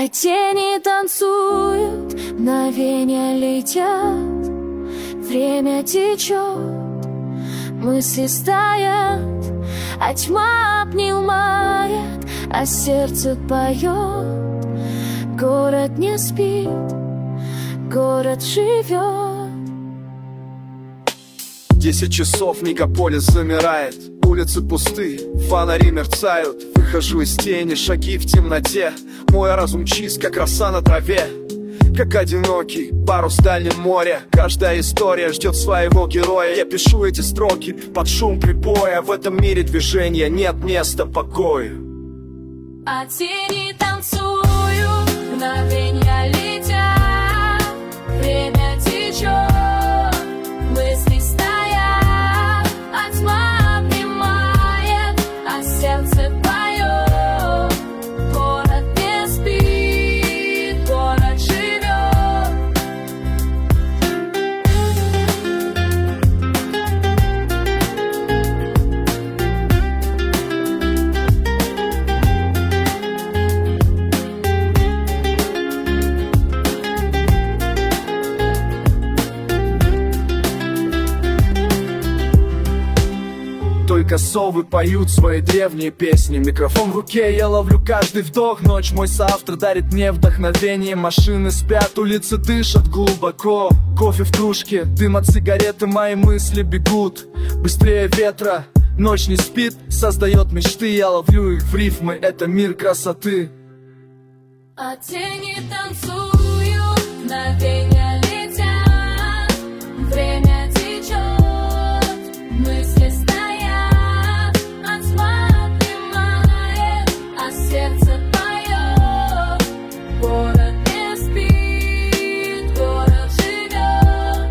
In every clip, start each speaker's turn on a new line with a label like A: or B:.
A: А тени танцуют, мгновения летят, время течет, мысли стоят, а тьма обнимает, а сердце поет. Город не спит, город живет.
B: 10 часов, мегаполис замирает, улицы пусты, фонари мерцают. Выхожу из тени, шаги в темноте, мой разум чист, как роса на траве. Как одинокий парус в дальнем море, каждая история ждет своего героя. Я пишу эти строки под шум прибоя, в этом мире движения нет места покою.
A: А тени танцуют, мгновения летят, время течет, мысли стоят, а тьма обнимает, а сердце поет. Город не спит, город живет.
B: Только совы поют свои древние песни. Микрофон в руке, я ловлю каждый вдох. Ночь мой соавтор дарит мне вдохновение. Машины спят, улицы дышат глубоко. Кофе в кружке, дым от сигареты, мои мысли бегут быстрее ветра. Ночь не спит, создает мечты, я ловлю их в рифмы, это мир красоты.
A: А тени танцуют, мгновения летят, время течет, мысли стоят, а тьма обнимает, а сердце поет. Город не спит, город живет.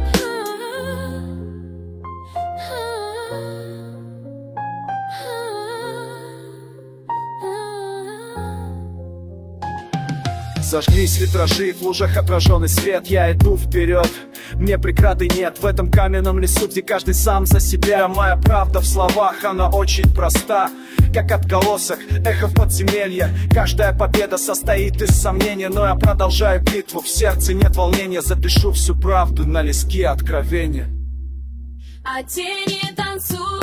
B: Зажглись витражи, в лужах отраженный свет. Я иду вперед, мне преграды нет. В этом каменном лесу, где каждый сам за себя. Моя правда в словах, она очень проста, как отголосок, эхо в подземелье. Каждая победа состоит из сомнения, но я продолжаю битву. В сердце нет волнения, запишу всю правду на листке откровения.
A: А тени танцуют.